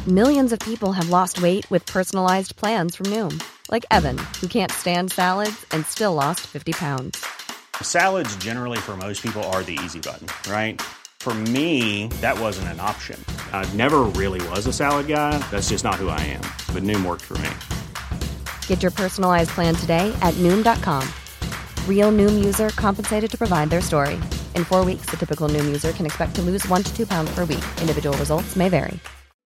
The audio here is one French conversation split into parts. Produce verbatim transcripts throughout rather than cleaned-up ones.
Millions of people have lost weight with personalized plans from Noom. Like Evan, who can't stand salads and still lost fifty pounds. Salads generally for most people are the easy button, right? For me, that wasn't an option. I never really was a salad guy. That's just not who I am. But Noom worked for me. Get your personalized plan today at Noom dot com. Real Noom user compensated to provide their story. In four weeks, the typical Noom user can expect to lose one to two pounds per week. Individual results may vary.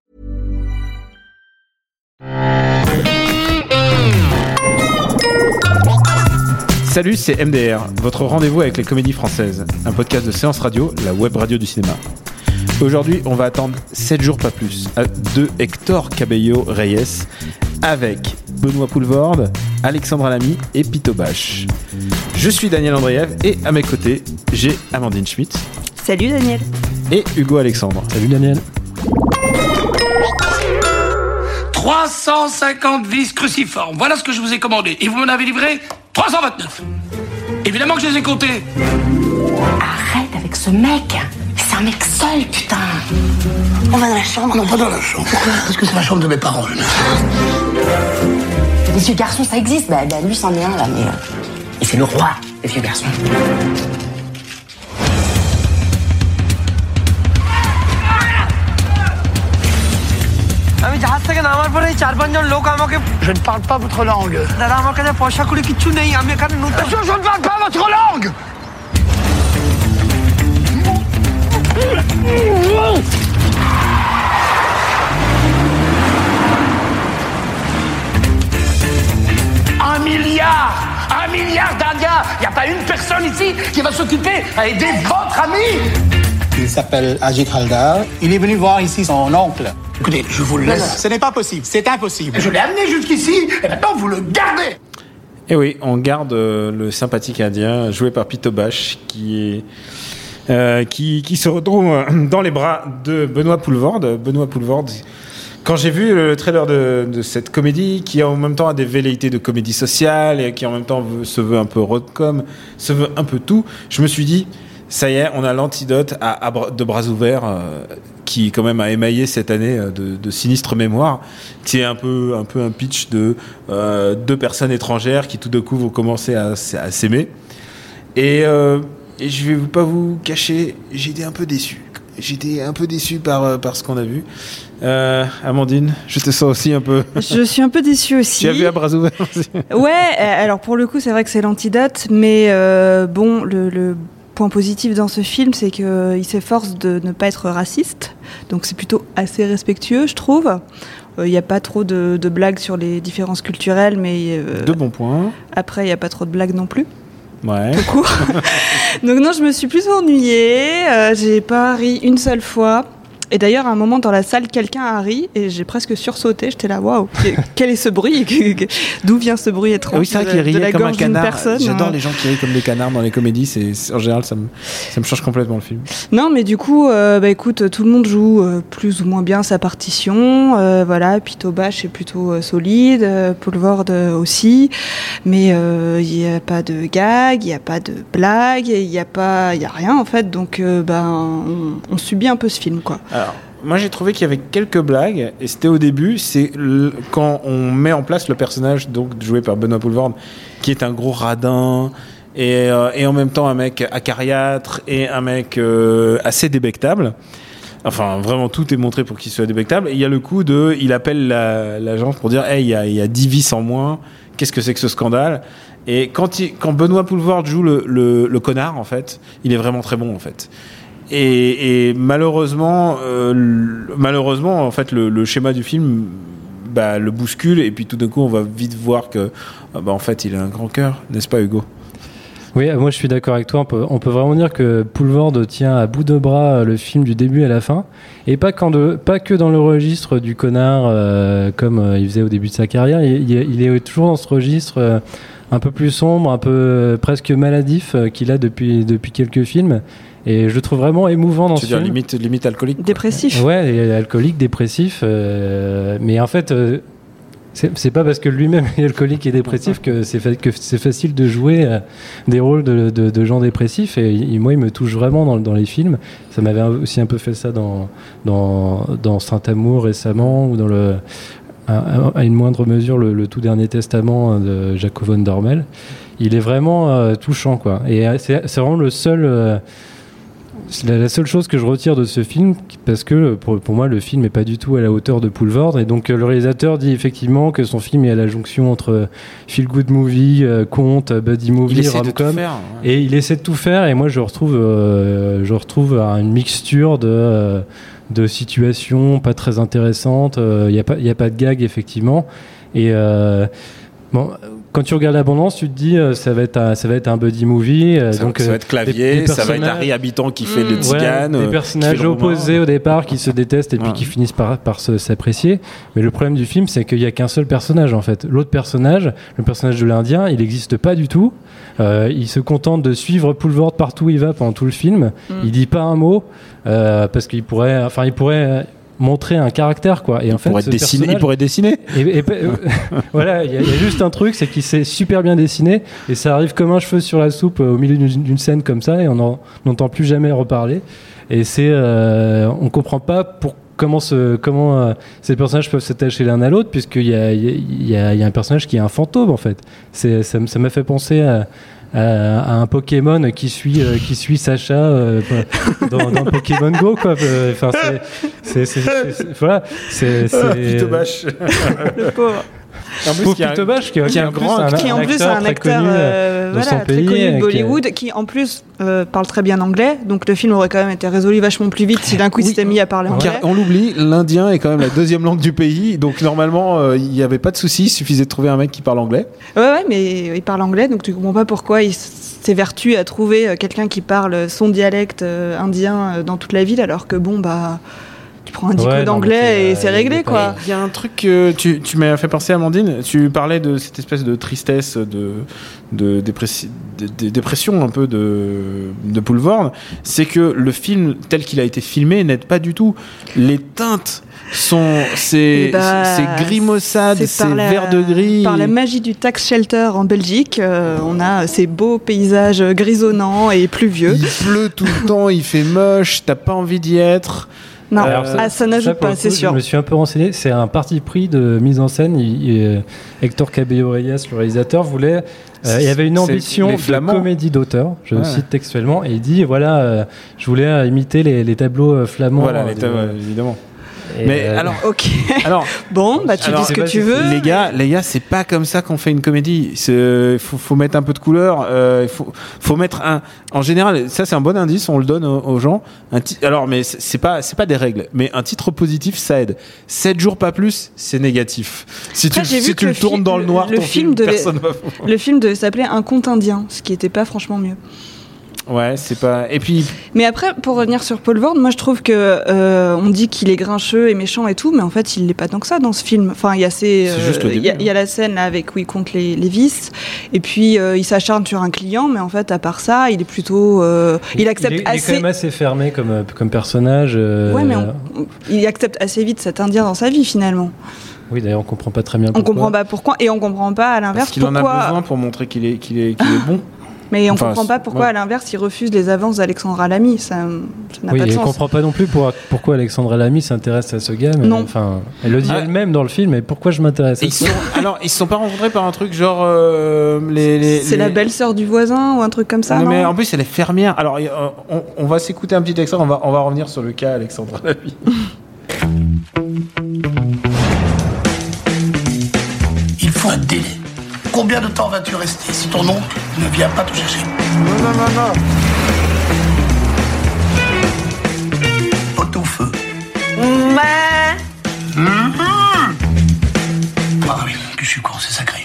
Salut, c'est M D R, votre rendez-vous avec les comédies françaises, un podcast de Séance Radio, la web radio du cinéma. Aujourd'hui, on va attendre sept jours, pas plus, de Hector Cabello Reyes avec Benoît Poelvoorde, Alexandre Lamy et Pito Basch. Je suis Daniel Andreev et à mes côtés, j'ai Amandine Schmitt. Salut Daniel. Et Hugo Alexandre. Salut Daniel. trois cent cinquante vis cruciformes, voilà ce que je vous ai commandé. Et vous m'en avez livré trois cent vingt-neuf. Évidemment que je les ai comptés. Arrête avec ce mec. C'est un mec seul, putain. On va dans la chambre. Non, pas dans la chambre. Pourquoi ? Parce que c'est la chambre de mes parents. Les vieux garçons, ça existe. Bah, bah lui, c'en est un, là, mais... Euh... Et c'est le roi, les vieux garçons. Je ne parle pas votre langue. Je, je ne parle pas votre langue. Un milliard Un milliard d'Indiens. Il n'y a pas une personne ici qui va s'occuper à aider votre ami. Il s'appelle Ajit Haldar. Il est venu voir ici son oncle. Écoutez, je vous le laisse. Non, non, ce n'est pas possible, c'est impossible. Je l'ai amené jusqu'ici et maintenant vous le gardez. Et oui, on garde euh, le sympathique indien joué par Pito Basch qui est euh, qui qui se retrouve dans les bras de Benoît Poelvoorde. Benoît Poelvoorde. Quand j'ai vu le trailer de, de cette comédie, qui en même temps a des velléités de comédie sociale et qui en même temps veut, se veut un peu rom-com, se veut un peu tout, je me suis dit, ça y est, on a l'antidote à, à de bras ouverts, euh, qui quand même a émaillé cette année de, de sinistre mémoire, qui est un peu un peu un pitch de euh, deux personnes étrangères qui tout d'un coup vont commencer à, à s'aimer. Et, euh, et je vais pas vous cacher, j'étais un peu déçu. J'étais un peu déçu par par ce qu'on a vu. Euh, Amandine, je te sens aussi un peu. Je suis un peu déçue aussi. Tu as vu à bras ouverts aussi. Ouais, alors pour le coup, c'est vrai que c'est l'antidote, mais euh, bon, le, le point positif dans ce film, c'est qu'il s'efforce de ne pas être raciste, donc c'est plutôt assez respectueux, je trouve. Il euh, n'y a pas trop de, de blagues sur les différences culturelles, mais euh, de bons points. Après, il n'y a pas trop de blagues non plus. Ouais. Tout court. Donc non, je me suis plus ennuyée. Euh, j'ai pas ri une seule fois. Et d'ailleurs, à un moment dans la salle, quelqu'un a ri et j'ai presque sursauté. J'étais là, waouh, quel est ce bruit ? D'où vient ce bruit étrange ? Oui, c'est vrai qu'il de, de riait la comme un gorge d'une canard. personne. J'adore hein. les gens qui rient comme des canards dans les comédies. C'est, c'est en général, ça me, ça me change complètement le film. Non, mais du coup, euh, bah écoute, tout le monde joue euh, plus ou moins bien sa partition. Euh, voilà, Pito Basch est plutôt euh, solide, euh, Poelvoorde aussi, mais il euh, n'y a pas de gag, il n'y a pas de blague, il n'y a pas, il y a rien en fait. Donc, euh, ben, on, on subit un peu ce film, quoi. Alors. Moi, j'ai trouvé qu'il y avait quelques blagues, et c'était au début, c'est le, quand on met en place le personnage donc joué par Benoît Poelvoorde, qui est un gros radin, et, euh, et en même temps un mec acariâtre, et un mec euh, assez débectable. Enfin, vraiment, tout est montré pour qu'il soit débectable. Et il y a le coup de, il appelle la, l'agence pour dire, hey, il y a, il y a dix vices en moins, qu'est-ce que c'est que ce scandale ? Et quand, il, quand Benoît Poelvoorde joue le, le, le connard, en fait, il est vraiment très bon, en fait. Et, et malheureusement, euh, malheureusement, en fait, le, le schéma du film, bah, le bouscule, et puis tout d'un coup, on va vite voir que, bah, en fait, il a un grand cœur, n'est-ce pas, Hugo ? Oui, moi je suis d'accord avec toi. On peut, on peut vraiment dire que Poelvoorde tient à bout de bras le film du début à la fin, et pas, quand de, pas que dans le registre du connard, euh, comme euh, il faisait au début de sa carrière. Il, il est toujours dans ce registre euh, un peu plus sombre, un peu euh, presque maladif euh, qu'il a depuis, depuis quelques films. Et je le trouve vraiment émouvant dans tu ce veux dire film. limite, limite alcoolique. Dépressif. Ouais, alcoolique, dépressif. Euh, mais en fait, euh, C'est, c'est pas parce que lui-même est alcoolique et dépressif que c'est, fa- que c'est facile de jouer euh, des rôles de, de, de gens dépressifs. Et, et moi, il me touche vraiment dans, dans les films. Ça m'avait aussi un peu fait ça dans, dans, dans Saint-Amour récemment, ou dans le, à, à une moindre mesure le, le tout dernier testament de Jacob von Dormel. Il est vraiment euh, touchant, quoi. Et euh, c'est, c'est vraiment le seul... Euh, C'est la, la seule chose que je retire de ce film, parce que pour, pour moi le film n'est pas du tout à la hauteur de Poulvord, et donc euh, le réalisateur dit effectivement que son film est à la jonction entre feel good movie, euh, conte, buddy movie, rom-com, ouais. Et il essaie de tout faire, et moi je retrouve euh, je retrouve une mixture de euh, de situations pas très intéressantes. Il euh, y a pas il y a pas de gag effectivement, et euh, bon, quand tu regardes l'abondance, tu te dis euh, ça va être un, ça va être un buddy movie. Euh, ça, donc ça va être clavier, des, des ça va être Harry Habitant qui fait mmh, le tzigane, ouais, des personnages opposés au départ qui se détestent et puis ouais. qui finissent par par se, s'apprécier. Mais le problème du film, c'est qu'il y a qu'un seul personnage en fait. L'autre personnage, le personnage de l'Indien, il n'existe pas du tout. Euh, il se contente de suivre Poulvord partout où il va pendant tout le film. Mmh. Il dit pas un mot euh, parce qu'il pourrait, enfin il pourrait. montrer un caractère, quoi. Et en il, fait, pourrait dessiner, il pourrait dessiner. Et, et, et, voilà, il y, y a juste un truc, c'est qu'il sait super bien dessiner, et ça arrive comme un cheveu sur la soupe au milieu d'une, d'une scène comme ça, et on n'entend plus jamais reparler. Et c'est, euh, on comprend pas pour comment, ce, comment euh, ces personnages peuvent s'attacher l'un à l'autre, puisqu'il y a, il y, a, il y a un personnage qui est un fantôme, en fait. C'est, ça, ça m'a fait penser à à un Pokémon qui suit euh, qui suit Sacha euh, dans, dans Pokémon Go, quoi. Enfin c'est c'est, c'est, c'est, c'est voilà c'est c'est ah, Pitobash. Le pauvre. En plus, qui Pitobash, qui, qui, qui, un grand, un, qui en plus est un acteur euh, voilà, très pays, connu de Bollywood, qui, qui en plus euh, parle très bien anglais, donc le film aurait quand même été résolu vachement plus vite si d'un coup oui. il s'était mis à parler anglais. Car on l'oublie, l'indien est quand même la deuxième langue du pays, donc normalement euh, il n'y avait pas de souci, il suffisait de trouver un mec qui parle anglais. Ouais, ouais, mais il parle anglais, donc tu comprends pas pourquoi il s'évertue à trouver quelqu'un qui parle son dialecte euh, indien dans toute la ville, alors que bon, bah. Tu prends un dico ouais, d'anglais et c'est réglé, quoi. Il y a un truc que tu, tu m'as fait penser, Amandine. Tu parlais de cette espèce de tristesse, de, de, dépressi- de, de dépression un peu de, de Poulvord. C'est que le film, tel qu'il a été filmé, n'aide pas du tout. Les teintes sont c'est, bah, c'est gris maussade, c'est, c'est la, vert de gris. Par la magie du tax shelter en Belgique, euh, on a ces beaux paysages grisonnants et pluvieux. Il pleut tout le temps, il fait moche, t'as pas envie d'y être. Non, alors ça, ah, ça n'ajoute ça, pas, c'est coup, sûr. Je me suis un peu renseigné, c'est un parti pris de mise en scène. Il, il, Hector Cabello Reyes, le réalisateur, voulait. Euh, il y avait une ambition de comédie d'auteur, je ouais. cite textuellement, et il dit voilà, euh, je voulais imiter les, les tableaux flammands. Voilà, les tableaux, euh, évidemment. Et mais euh, alors, ok. Alors, bon, bah tu alors, dis ce que tu veux. Les gars, les gars, c'est pas comme ça qu'on fait une comédie. Il faut, faut mettre un peu de couleur. Il euh, faut, faut mettre un. En général, ça c'est un bon indice. On le donne aux, aux gens. Un ti... Alors, mais c'est pas, c'est pas des règles. Mais un titre positif, ça aide. Sept jours pas plus, c'est négatif. Si Après, tu, si tu le tournes dans le noir, le ton film, film devait, personne va. Le film devait s'appeler Un conte indien, ce qui était pas franchement mieux. Ouais, c'est pas. Et puis. Mais après, pour revenir sur Poulvord, moi je trouve que euh, on dit qu'il est grincheux et méchant et tout, mais en fait il l'est pas tant que ça dans ce film. Enfin, il y a ces, il euh, y, y a la scène là avec où il compte les, les vices, et puis euh, il s'acharne sur un client, mais en fait à part ça, il est plutôt, euh, il, il accepte il est, assez. Il est quand même assez fermé comme comme personnage. Euh... Ouais, mais on, on, il accepte assez vite cet Indien dans sa vie finalement. Oui, d'ailleurs, on comprend pas très bien pourquoi. On comprend pas pourquoi, et on comprend pas à l'inverse Parce qu'il pourquoi. en a besoin pour montrer qu'il est qu'il est qu'il est bon. Mais on ne enfin, comprend pas pourquoi, ouais. à l'inverse, il refuse les avances d'Alexandra Lamy. Ça, ça n'a oui, pas de sens. Oui, on ne comprend pas non plus pour, pourquoi Alexandra Lamy s'intéresse à ce gars. Mais non. Enfin, elle le dit ah. elle-même dans le film, mais pourquoi je m'intéresse à ils ça sont, Alors, ils ne se sont pas rencontrés par un truc genre... Euh, les, les, C'est les... la belle-sœur du voisin ou un truc comme ça, non, non mais en plus, elle est fermière. Alors, on, on va s'écouter un petit extrait, on va, on va revenir sur le cas Alexandra Lamy. Il faut un délai. Combien de temps vas-tu rester si ton oncle ne vient pas te chercher? Non, non, non, non. Pot au feu. Mais... Mmh. Ah oui, que je suis con, c'est sacré.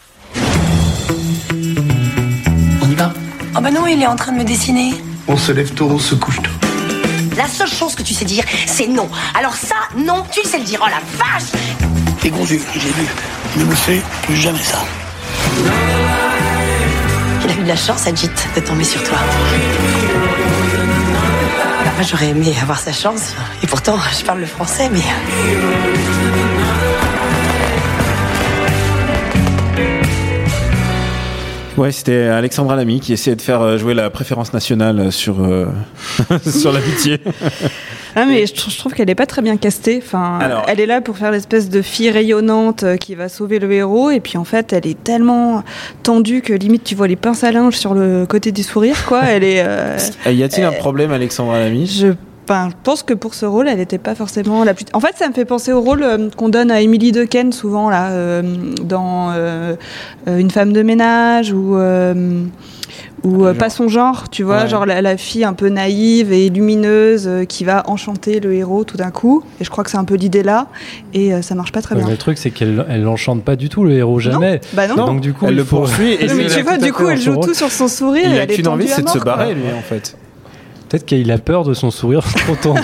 On y va? Oh bah non, il est en train de me dessiner. On se lève tôt, on se couche tôt. La seule chose que tu sais dire, c'est non. Alors ça, non, tu sais le dire. Oh la vache! T'es gros yeux, j'ai vu. Ne me fais plus jamais ça. Il a eu de la chance, Ajit, de tomber sur toi. Alors moi, j'aurais aimé avoir sa chance. Et pourtant, je parle le français, mais... Ouais, c'était Alexandra Lamy qui essayait de faire jouer la préférence nationale sur, euh, sur l'amitié. Ah, mais je, je trouve qu'elle est pas très bien castée. Enfin, Alors, elle est là pour faire l'espèce de fille rayonnante qui va sauver le héros, et puis en fait, elle est tellement tendue que limite tu vois les pinces à linge sur le côté du sourire, quoi. Elle est. Euh, y a-t-il euh, un problème, Alexandra Lamy ? Je Enfin, je pense que pour ce rôle, elle n'était pas forcément la plus. En fait, ça me fait penser au rôle euh, qu'on donne à Emily Dequesne souvent là, euh, dans euh, Une femme de ménage ou euh, ou euh, pas son genre, tu vois, ouais. genre la, la fille un peu naïve et lumineuse euh, qui va enchanter le héros tout d'un coup. Et je crois que c'est un peu l'idée là, et euh, ça marche pas très ouais, bien. Le truc, c'est qu'elle elle l'enchante pas du tout le héros, jamais. Non, bah non. Donc du coup, elle il le faut... poursuit. Et non, mais tu vois, du coup, elle joue tout sur son sourire. Il et a elle est qu'une envie, c'est de mort, se barrer, quoi. lui, en fait. Peut-être qu'il a peur de son sourire trop tendu.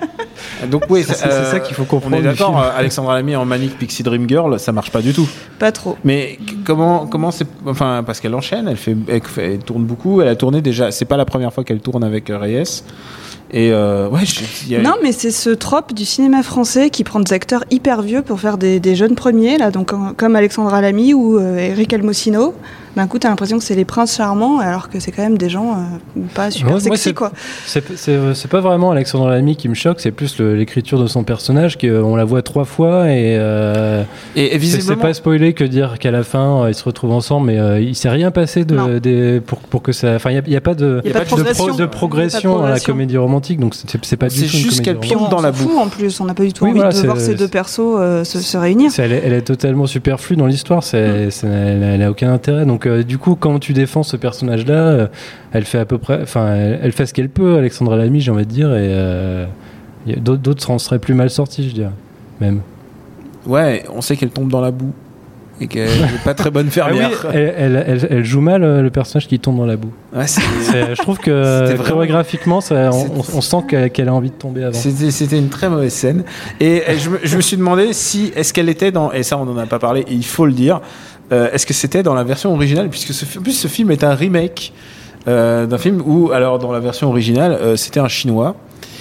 Donc oui, c'est, euh, c'est ça qu'il faut comprendre. On est d'accord, Alexandra Lamy en Manic Pixie Dream Girl, ça marche pas du tout. Pas trop. Mais comment, comment c'est, enfin, parce qu'elle enchaîne, elle fait, elle, fait, elle tourne beaucoup, elle a tourné déjà. C'est pas la première fois qu'elle tourne avec Reyes. Et euh, ouais, je, y a... Non, mais c'est ce trope du cinéma français qui prend des acteurs hyper vieux pour faire des, des jeunes premiers, là, donc comme, comme Alexandra Lamy ou euh, Eric Almocino. D'un coup, t'as l'impression que c'est les princes charmants, alors que c'est quand même des gens euh, pas super moi, sexy, moi, c'est, quoi. C'est, c'est, c'est pas vraiment Alexandra Lamy qui me choque, c'est plus le, l'écriture de son personnage, qu'on la voit trois fois et, euh, et, et visiblement... c'est, c'est pas spoiler que dire qu'à la fin euh, ils se retrouvent ensemble, mais euh, il s'est rien passé de, des, pour, pour que ça. Enfin, il n'y a, a pas de, y a pas de, de, progression. pro, de progression dans la comédie romantique, donc c'est, c'est pas c'est du tout. C'est juste qu'elle pionce dans la boue. En plus, on n'a pas du tout oui, envie voilà, de voir ces deux persos euh, se, se réunir. Elle est, elle est totalement superflue dans l'histoire, c'est, mmh. c'est, elle n'a aucun intérêt. Donc, euh, du coup, quand tu défends ce personnage-là, euh, elle fait à peu près, enfin, elle, elle fait ce qu'elle peut, Alexandra Lamy, j'ai envie de dire, et euh, y a, d'autres, d'autres en seraient plus mal sortis, je dirais, même. Ouais, on sait qu'elle tombe dans la boue et qu'elle n'est pas très bonne fermière. Ah oui, elle, elle, elle, elle joue mal euh, le personnage qui tombe dans la boue. Ouais, c'est... C'est, je trouve que chorégraphiquement, ça, on, on, on sent qu'elle, qu'elle a envie de tomber avant. C'était, c'était une très mauvaise scène. Et je me, je me suis demandé si, est-ce qu'elle était dans, et ça on n'en a pas parlé, et il faut le dire, euh, est-ce que c'était dans la version originale, puisque ce, en plus ce film est un remake euh, d'un film où, alors dans la version originale, euh, c'était un chinois.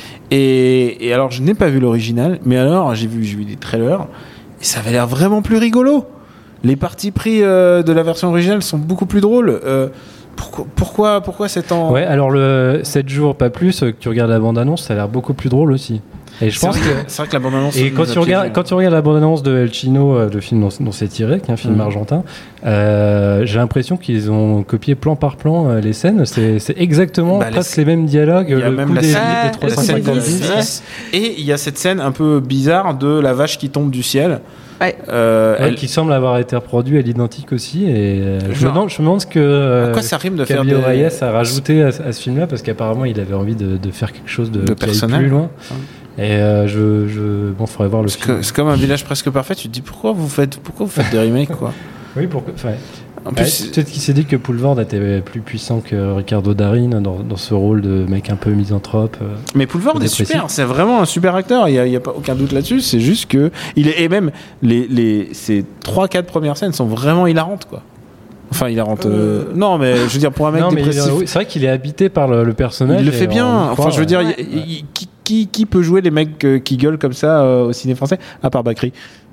Et, et alors je n'ai pas vu l'original, mais alors j'ai vu, j'ai vu des trailers, et ça avait l'air vraiment plus rigolo. Les partis pris euh, de la version originale sont beaucoup plus drôles. Euh, pourquoi, pourquoi, pourquoi c'est en... Ouais, alors le sept jours, pas plus, que tu regardes la bande-annonce, ça a l'air beaucoup plus drôle aussi. Et je c'est pense vrai, que... c'est vrai que la bande-annonce... Et quand tu, regardes, quand tu regardes la bande-annonce de El Chino, le film dont, dont c'est tiré, qui est un film mmh. argentin, euh, j'ai l'impression qu'ils ont copié plan par plan euh, les scènes. C'est, c'est exactement bah, presque les... les mêmes dialogues. Il y a le même coup la des, scène, des trois cent cinquante-dix. Et il y a cette scène un peu bizarre de la vache qui tombe du ciel. Ouais. Euh, ouais, elle... qui semble avoir été reproduit à l'identique aussi. Et euh, je, me demande, je me demande ce que euh, à quoi ça rime de Camille faire des... Reyes a rajouté à, à ce film-là, parce qu'apparemment il avait envie de, de faire quelque chose de, de qui aille plus loin. Hein. Et euh, je, je, bon, faudrait voir le c'est film. Que, c'est comme un village presque parfait. Tu te dis pourquoi vous faites, pourquoi vous faites des remakes, quoi. Oui, pourquoi. Enfin, en plus, ouais, peut-être qu'il s'est dit que Poulvord était plus puissant que Ricardo Darín dans, dans ce rôle de mec un peu misanthrope. Euh, Mais Poulvord est super. C'est vraiment un super acteur. Il y a, il y a pas aucun doute là-dessus. C'est juste que il est et même les les ces trois quatre premières scènes sont vraiment hilarantes, quoi. Enfin, il rentre. Euh... Non, mais je veux dire, pour un mec non, dépressif. Il, oui, c'est vrai qu'il est habité par le, le personnage. Il le fait bien. Enfin, croit, je veux dire, ouais. il, il, qui, qui, qui peut jouer les mecs euh, qui gueulent comme ça euh, au ciné français, à part Bakri?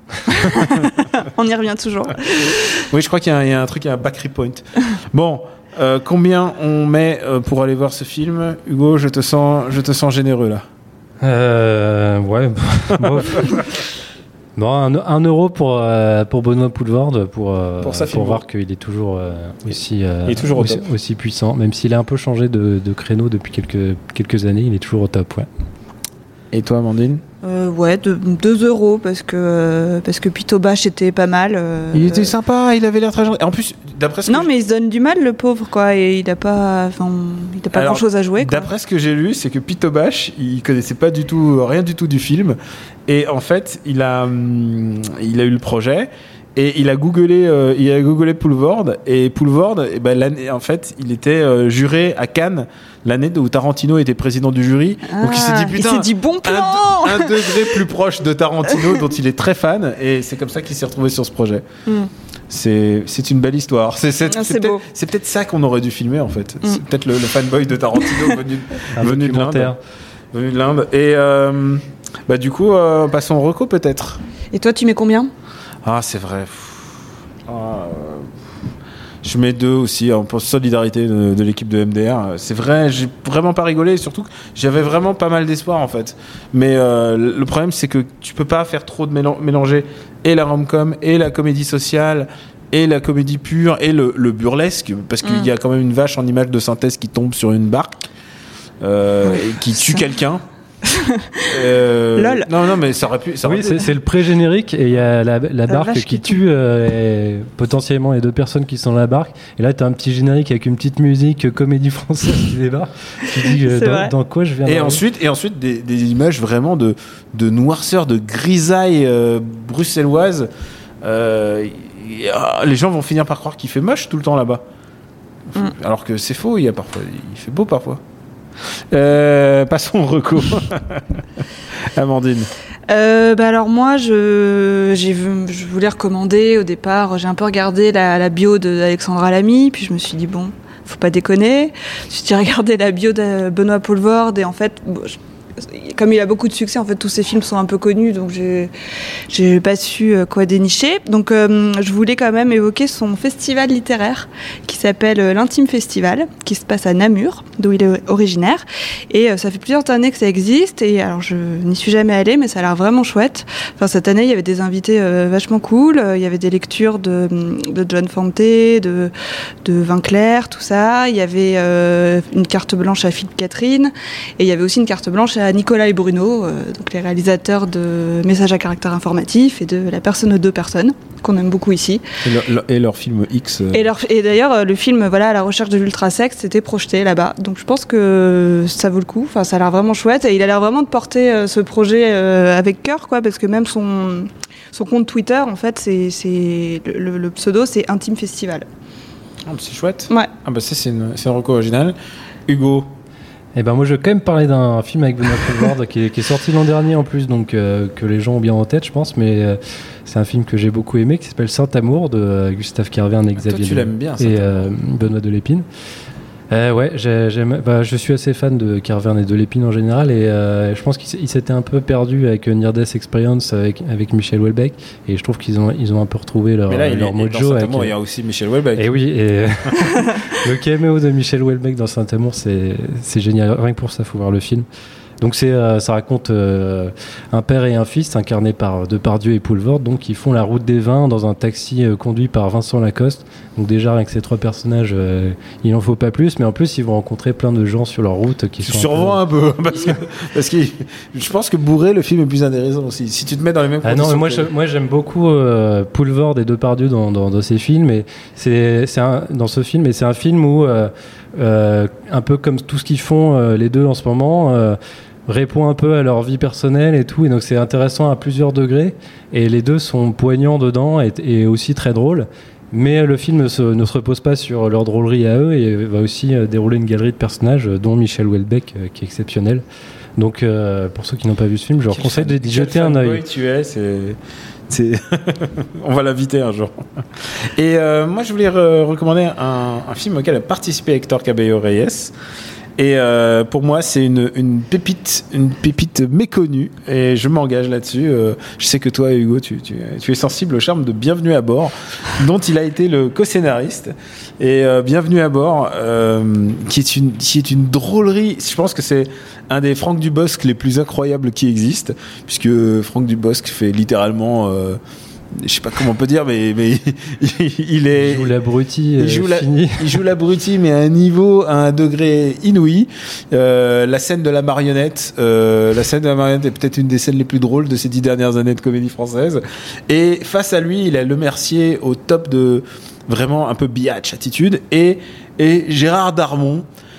On y revient toujours. Oui, je crois qu'il y a un, il y a un truc, il y a un Bakri Point. Bon, euh, combien on met euh, pour aller voir ce film? Hugo, je te sens, je te sens généreux là. Euh, ouais. Bon. Bon, un, un euro pour, euh, pour Benoît Poulvord pour, euh, pour, pour voir qu'il est toujours, euh, aussi, euh, il est toujours aussi, aussi puissant, même s'il a un peu changé de, de créneau depuis quelques, quelques années, il est toujours au top. Ouais. Et toi, Amandine? Euh, ouais, deux euros parce que euh, parce que Pitobash était pas mal. Euh, il était sympa, il avait l'air très gentil. En plus, d'après ce non, que mais il se donne du mal, le pauvre, quoi, et il a pas, enfin, il a pas grand chose à jouer, quoi. D'après ce que j'ai lu, c'est que Pitobash, il connaissait pas du tout, rien du tout du film, et en fait, il a, hum, il a eu le projet. Et il a googlé, euh, il a googlé Poulvord, et Poulvord, eh ben, l'année, en fait, il était euh, juré à Cannes l'année où Tarantino était président du jury. Ah, donc il s'est dit putain, il s'est dit bon plan, un, un degré plus proche de Tarantino, dont il est très fan, et c'est comme ça qu'il s'est retrouvé sur ce projet. Mm. C'est, c'est une belle histoire. C'est, c'est, ah, c'est, c'est, peut-être, beau. c'est peut-être ça qu'on aurait dû filmer en fait. Mm. C'est peut-être le, le fanboy de Tarantino venu, venu de l'Inde. Venu de l'Inde. Et euh, bah du coup, euh, passons au reco peut-être. Et toi, tu mets combien? Ah, c'est vrai. Ah, Je mets deux aussi, en solidarité de, de l'équipe de M D R. C'est vrai, j'ai vraiment pas rigolé, surtout que j'avais vraiment pas mal d'espoir en fait. Mais euh, le problème, c'est que tu peux pas faire trop de mélan- mélanger et la rom-com, et la comédie sociale, et la comédie pure, et le, le burlesque, parce qu'il mmh. y a quand même une vache en image de synthèse qui tombe sur une barque, euh, oui, et qui tue ça. quelqu'un. euh, Lol. Non, non, mais ça aurait pu. Ça aurait oui, pu. C'est, c'est le pré-générique et il y a la, la barque qui, qui tue euh, et potentiellement les deux personnes qui sont dans la barque. Et là, tu as un petit générique avec une petite musique comédie française qui débarque. Qui dit euh, dans, dans quoi je viens. Et ensuite, et ensuite des, des images vraiment de, de noirceur, de grisaille euh, bruxelloise. Euh, y a, les gens vont finir par croire qu'il fait moche tout le temps là-bas. Mm. Alors que c'est faux, il y a parfois, il fait beau parfois. Euh, passons au recours. Amandine. Euh, bah alors moi, je, j'ai vu, je voulais recommander au départ. J'ai un peu regardé la, la bio d'Alexandra Lamy, puis je me suis dit bon, faut pas déconner. J'ai regardé la bio de Benoît Poelvoorde et en fait, bon, je, comme il a beaucoup de succès, en fait, tous ses films sont un peu connus, donc j'ai, j'ai pas su quoi dénicher. Donc, euh, je voulais quand même évoquer son festival littéraire qui s'appelle l'Intime Festival, qui se passe à Namur, d'où il est originaire. Et euh, ça fait plusieurs années que ça existe. Et alors, je n'y suis jamais allée, mais ça a l'air vraiment chouette. Enfin, cette année, il y avait des invités euh, vachement cool. Il y avait des lectures de, de John Fante, de, de Vinclair, tout ça. Il y avait euh, une carte blanche à Philippe Catherine, et il y avait aussi une carte blanche à Nicolas et Bruno, euh, donc les réalisateurs de Messages à caractère informatif et de La personne aux deux personnes, qu'on aime beaucoup ici. Et leur, leur, et leur film X. Euh... Et, leur, et d'ailleurs, le film voilà, À la recherche de l'ultrasexe était projeté là-bas. Donc je pense que ça vaut le coup. Enfin, ça a l'air vraiment chouette. Et il a l'air vraiment de porter euh, ce projet euh, avec cœur, quoi, parce que même son, son compte Twitter, en fait, c'est, c'est le, le pseudo, c'est Intime Festival. Ah, c'est chouette. Ouais. Ah bah ça, c'est une, c'est un reco original. Hugo. Eh ben moi je vais quand même parler d'un film avec Benoît Poelvoorde qui, qui est sorti l'an dernier en plus, donc euh, que les gens ont bien en tête je pense, mais euh, c'est un film que j'ai beaucoup aimé qui s'appelle Saint-Amour de euh, Gustave Kervern et Xavier Toi, tu l'aimes bien, et euh, Benoît Delépine. Euh, ouais, j'ai, j'aime, bah, je suis assez fan de Kervern et Delépine en général, et euh, je pense qu'il s'était un peu perdu avec Near Death Experience avec, avec Michel Houellebecq, et je trouve qu'ils ont, ils ont un peu retrouvé leur, là, leur est, mojo. Dans Saint-Amour, il y a aussi Michel Houellebecq. Et oui, et le caméo de Michel Houellebecq dans Saint-Amour, c'est, c'est génial. Rien que pour ça, il faut voir le film. Donc c'est, euh, ça raconte euh, un père et un fils incarnés par Depardieu et Poelvoorde, donc qui font la route des vins dans un taxi euh, conduit par Vincent Lacoste. Donc déjà avec ces trois personnages, euh, il n'en faut pas plus, mais en plus ils vont rencontrer plein de gens sur leur route qui tu sont survends un peu, un peu parce que parce que je pense que bourré le film est plus intéressant aussi. Si tu te mets dans les mêmes ah conditions. Non, mais moi, que... je, moi j'aime beaucoup euh, Poelvoorde et Depardieu dans, dans, dans ces films, et c'est, c'est un, dans ce film, et c'est un film où euh, euh, un peu comme tout ce qu'ils font euh, les deux en ce moment. Euh, répond un peu à leur vie personnelle et tout, et donc c'est intéressant à plusieurs degrés, et les deux sont poignants dedans et, et aussi très drôles, mais le film se, ne se repose pas sur leur drôlerie à eux et va aussi euh, dérouler une galerie de personnages, dont Michel Houellebecq euh, qui est exceptionnel. Donc euh, pour ceux qui n'ont pas vu ce film, je leur conseille d'y jeter un œil. Tu es, c'est... C'est... On va l'inviter un jour. Et euh, moi je voulais re- recommander un, un film auquel a participé Hector Cabello Reyes. Et euh, pour moi, c'est une, une pépite, une pépite méconnue, et je m'engage là-dessus. Euh, je sais que toi, Hugo, tu, tu, tu es sensible au charme de Bienvenue à bord, dont il a été le co-scénariste. Et euh, Bienvenue à bord, euh, qui est une, qui est une drôlerie. Je pense que c'est un des Franck Dubosc les plus incroyables qui existent, puisque Franck Dubosc fait littéralement. Euh, je sais pas comment on peut dire, mais, mais il est. Il joue l'abruti. Il joue, euh, la, fini. il joue l'abruti, mais à un niveau, à un degré inouï. Euh, la scène de la marionnette, euh, la scène de la marionnette est peut-être une des scènes les plus drôles de ces dix dernières années de comédie française. Et face à lui, il a Le Mercier au top de vraiment un peu biatch attitude, et et Gérard Darmon.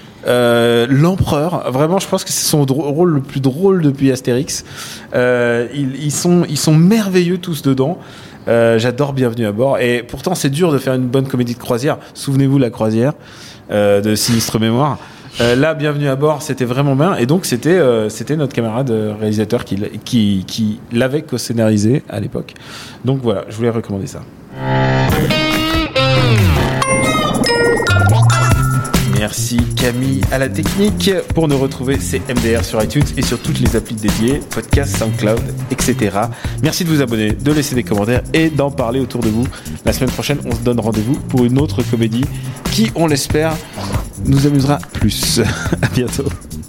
Euh, l'empereur, vraiment, je pense que c'est son drôle, rôle le plus drôle depuis Astérix. Euh, ils, ils sont, ils sont merveilleux tous dedans. Euh, j'adore Bienvenue à bord. Et pourtant, c'est dur de faire une bonne comédie de croisière. Souvenez-vous La Croisière euh, de Sinistre Mémoire. Euh, là, Bienvenue à bord, c'était vraiment bien. Et donc, c'était, euh, c'était notre camarade réalisateur qui, qui, qui l'avait co-scénarisé à l'époque. Donc voilà, je voulais recommander ça. Merci Camille à la technique. Pour nous retrouver, c'est M D R sur iTunes et sur toutes les applis dédiées, podcast, SoundCloud, et cetera. Merci de vous abonner, de laisser des commentaires et d'en parler autour de vous. La semaine prochaine, on se donne rendez-vous pour une autre comédie qui, on l'espère, nous amusera plus. À bientôt.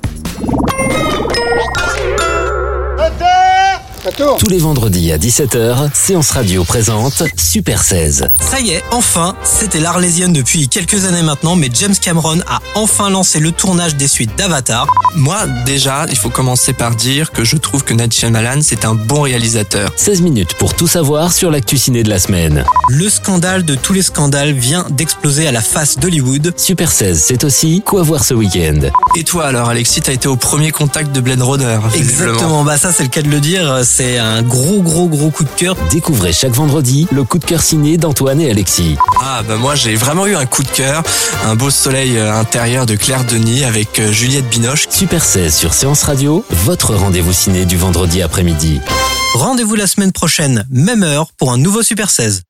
Tous les vendredis à dix-sept heures, Séance Radio présente Super seize. Ça y est, enfin, c'était l'Arlésienne depuis quelques années maintenant, mais James Cameron a enfin lancé le tournage des suites d'Avatar. Moi, déjà, il faut commencer par dire que je trouve que Night Shyamalan, c'est un bon réalisateur. seize minutes pour tout savoir sur l'actu ciné de la semaine. Le scandale de tous les scandales vient d'exploser à la face d'Hollywood. Super seize, c'est aussi quoi voir ce week-end. Et toi alors, Alexis, t'as été au premier contact de Blade Runner. Exactement, bah ça c'est le cas de le dire, c'est un gros gros gros coup de cœur. Découvrez chaque vendredi le coup de cœur ciné d'Antoine et Alexis. Ah bah moi j'ai vraiment eu un coup de cœur, un beau soleil intérieur de Claire Denis avec Juliette Binoche. Super seize sur Séance Radio, votre rendez-vous ciné du vendredi après-midi. Rendez-vous la semaine prochaine, même heure, pour un nouveau Super seize.